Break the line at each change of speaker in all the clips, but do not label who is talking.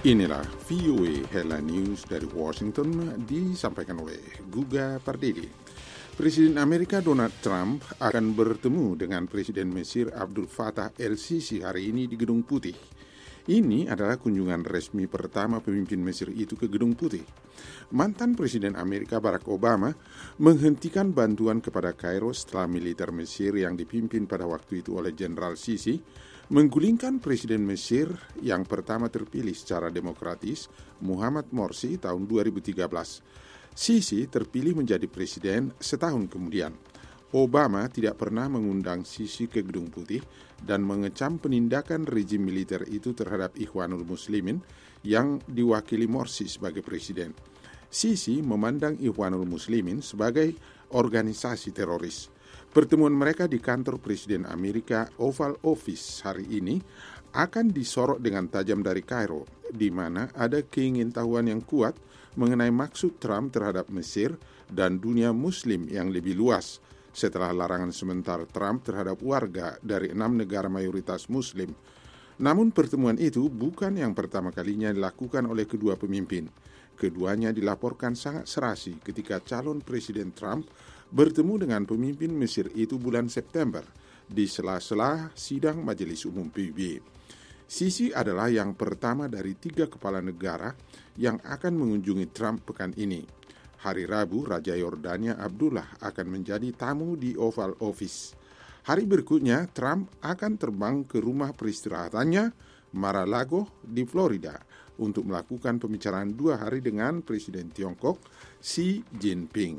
Inilah VOA Headline News dari Washington disampaikan oleh Guga Pardede. Presiden Amerika Donald Trump akan bertemu dengan Presiden Mesir Abdul Fattah el-Sisi hari ini di Gedung Putih. Ini adalah kunjungan resmi pertama pemimpin Mesir itu ke Gedung Putih. Mantan Presiden Amerika Barack Obama menghentikan bantuan kepada Kairo setelah militer Mesir yang dipimpin pada waktu itu oleh Jenderal Sisi menggulingkan Presiden Mesir yang pertama terpilih secara demokratis, Muhammad Morsi, tahun 2013. Sisi terpilih menjadi presiden setahun kemudian. Obama tidak pernah mengundang Sisi ke Gedung Putih dan mengecam penindakan rejim militer itu terhadap Ikhwanul Muslimin yang diwakili Morsi sebagai presiden. Sisi memandang Ikhwanul Muslimin sebagai organisasi teroris. Pertemuan mereka di kantor Presiden Amerika Oval Office hari ini akan disorot dengan tajam dari Kairo, di mana ada keingintahuan yang kuat mengenai maksud Trump terhadap Mesir dan dunia Muslim yang lebih luas setelah larangan sementara Trump terhadap warga dari 6 negara mayoritas Muslim. Namun pertemuan itu bukan yang pertama kalinya dilakukan oleh kedua pemimpin. Keduanya dilaporkan sangat serasi ketika calon Presiden Trump bertemu dengan pemimpin Mesir itu bulan September di sela-sela sidang Majelis Umum PBB. Sisi adalah yang pertama dari 3 kepala negara yang akan mengunjungi Trump pekan ini. Hari Rabu, Raja Yordania Abdullah akan menjadi tamu di Oval Office. Hari berikutnya, Trump akan terbang ke rumah peristirahatannya, Mar-a-Lago di Florida, untuk melakukan pembicaraan 2 hari dengan Presiden Tiongkok Xi Jinping.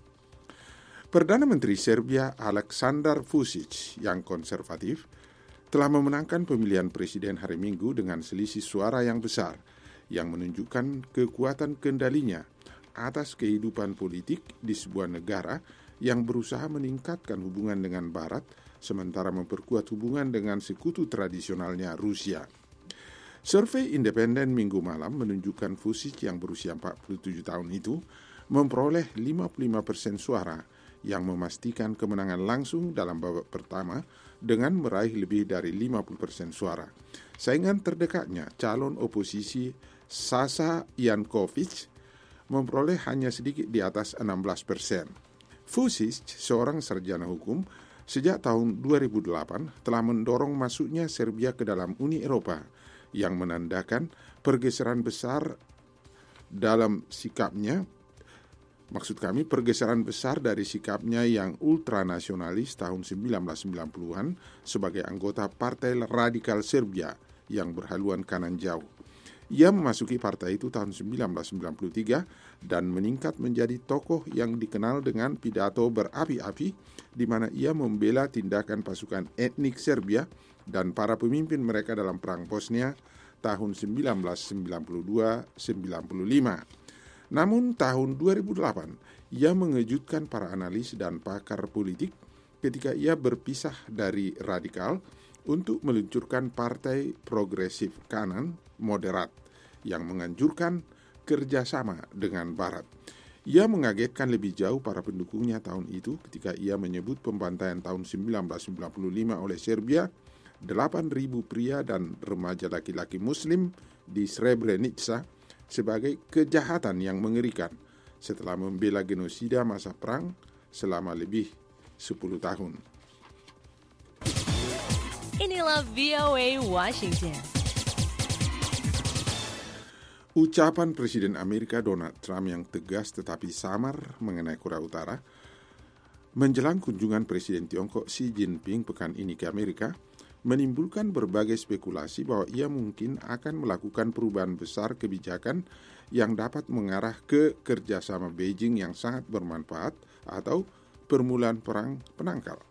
Perdana Menteri Serbia Aleksandar Vučić yang konservatif telah memenangkan pemilihan presiden hari Minggu dengan selisih suara yang besar yang menunjukkan kekuatan kendalinya atas kehidupan politik di sebuah negara yang berusaha meningkatkan hubungan dengan Barat sementara memperkuat hubungan dengan sekutu tradisionalnya Rusia. Survei independen Minggu malam menunjukkan Vučić yang berusia 47 tahun itu memperoleh 55% suara yang memastikan kemenangan langsung dalam babak pertama dengan meraih lebih dari 50% suara. Saingan terdekatnya, calon oposisi Sasha Jankovic, memperoleh hanya sedikit di atas 16%. Vučić, seorang sarjana hukum, sejak tahun 2008 telah mendorong masuknya Serbia ke dalam Uni Eropa yang menandakan pergeseran besar dari sikapnya yang ultranasionalis tahun 1990-an sebagai anggota Partai Radikal Serbia yang berhaluan kanan jauh. Ia memasuki partai itu tahun 1993 dan meningkat menjadi tokoh yang dikenal dengan pidato berapi-api di mana ia membela tindakan pasukan etnik Serbia dan para pemimpin mereka dalam Perang Bosnia tahun 1992-95. Namun tahun 2008, ia mengejutkan para analis dan pakar politik ketika ia berpisah dari radikal untuk meluncurkan Partai Progresif Kanan Moderat yang menganjurkan kerjasama dengan Barat. Ia mengagetkan lebih jauh para pendukungnya tahun itu ketika ia menyebut pembantaian tahun 1995 oleh Serbia 8.000 pria dan remaja laki-laki Muslim di Srebrenica sebagai kejahatan yang mengerikan setelah membela genosida masa perang selama lebih 10 tahun.
Inilah VOA Washington.
Ucapan Presiden Amerika Donald Trump yang tegas tetapi samar mengenai Korea Utara menjelang kunjungan Presiden Tiongkok Xi Jinping pekan ini ke Amerika menimbulkan berbagai spekulasi bahwa ia mungkin akan melakukan perubahan besar kebijakan yang dapat mengarah ke kerjasama Beijing yang sangat bermanfaat atau permulaan perang penangkal.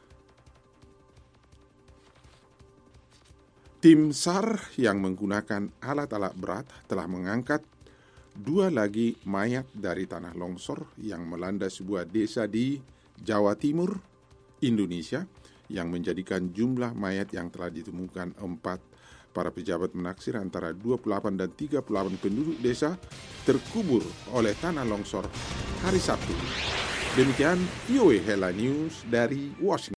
Tim SAR yang menggunakan alat-alat berat telah mengangkat 2 lagi mayat dari tanah longsor yang melanda sebuah desa di Jawa Timur, Indonesia, yang menjadikan jumlah mayat yang telah ditemukan 4. Para pejabat menaksir antara 28 dan 38 penduduk desa terkubur oleh tanah longsor hari Sabtu. Demikian VOA Headline News dari Washington.